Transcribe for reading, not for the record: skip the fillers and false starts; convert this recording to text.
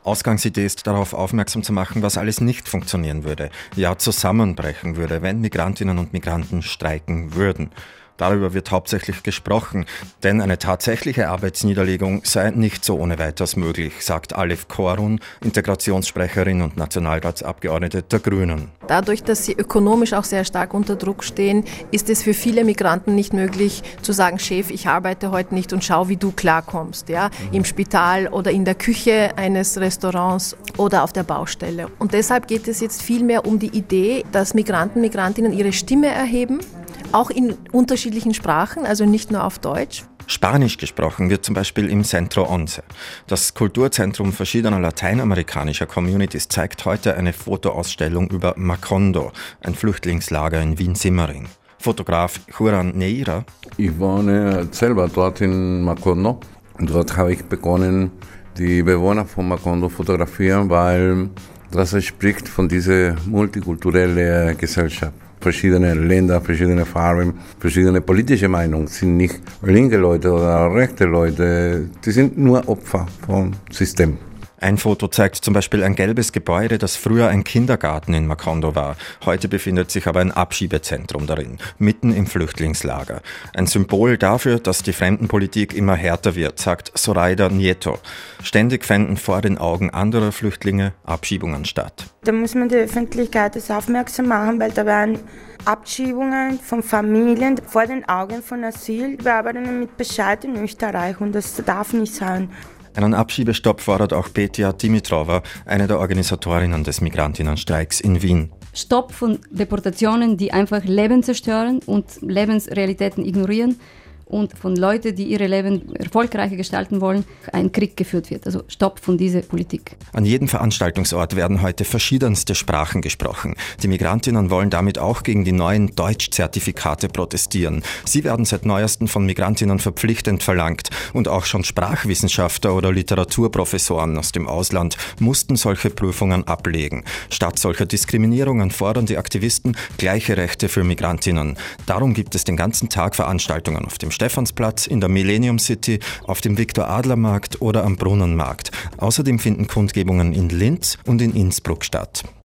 Ausgangsidee ist, darauf aufmerksam zu machen, was alles nicht funktionieren würde, ja zusammenbrechen würde, wenn Migrantinnen und Migranten streiken würden. Darüber wird hauptsächlich gesprochen, denn eine tatsächliche Arbeitsniederlegung sei nicht so ohne weiteres möglich, sagt Alef Korun, Integrationssprecherin und Nationalratsabgeordnete der Grünen. Dadurch, dass sie ökonomisch auch sehr stark unter Druck stehen, ist es für viele Migranten nicht möglich zu sagen, Chef, ich arbeite heute nicht und schau, wie du klarkommst, ja, im Spital oder in der Küche eines Restaurants oder auf der Baustelle. Und deshalb geht es jetzt vielmehr um die Idee, dass Migranten, Migrantinnen ihre Stimme erheben, auch in unterschiedlichen Sprachen, also nicht nur auf Deutsch. Spanisch gesprochen wird zum Beispiel im Centro Once. Das Kulturzentrum verschiedener lateinamerikanischer Communities zeigt heute eine Fotoausstellung über Macondo, ein Flüchtlingslager in Wien-Simmering. Fotograf Juran Neira. Ich wohne selber dort in Macondo und dort habe ich begonnen, die Bewohner von Macondo zu fotografieren, weil das spricht von dieser multikulturellen Gesellschaft. Verschiedene Länder, verschiedene Farben, verschiedene politische Meinungen, sind nicht linke Leute oder rechte Leute, die sind nur Opfer vom System. Ein Foto zeigt zum Beispiel ein gelbes Gebäude, das früher ein Kindergarten in Macondo war. Heute befindet sich aber ein Abschiebezentrum darin, mitten im Flüchtlingslager. Ein Symbol dafür, dass die Fremdenpolitik immer härter wird, sagt Zoraida Nieto. Ständig fänden vor den Augen anderer Flüchtlinge Abschiebungen statt. Da muss man die Öffentlichkeit das aufmerksam machen, weil da werden Abschiebungen von Familien vor den Augen von Asylbewerberinnen mit Bescheid in Österreich und das darf nicht sein. Einen Abschiebestopp fordert auch Petja Dimitrova, eine der Organisatorinnen des Migrantinnenstreiks in Wien. Stopp von Deportationen, die einfach Leben zerstören und Lebensrealitäten ignorieren und von Leuten, die ihre Leben erfolgreicher gestalten wollen, ein Krieg geführt wird. Also Stopp von dieser Politik. An jedem Veranstaltungsort werden heute verschiedenste Sprachen gesprochen. Die Migrantinnen wollen damit auch gegen die neuen Deutschzertifikate protestieren. Sie werden seit neuestem von Migrantinnen verpflichtend verlangt. Und auch schon Sprachwissenschaftler oder Literaturprofessoren aus dem Ausland mussten solche Prüfungen ablegen. Statt solcher Diskriminierungen fordern die Aktivisten gleiche Rechte für Migrantinnen. Darum gibt es den ganzen Tag Veranstaltungen auf dem Stephansplatz, in der Millennium City, auf dem Viktor-Adler-Markt oder am Brunnenmarkt. Außerdem finden Kundgebungen in Linz und in Innsbruck statt.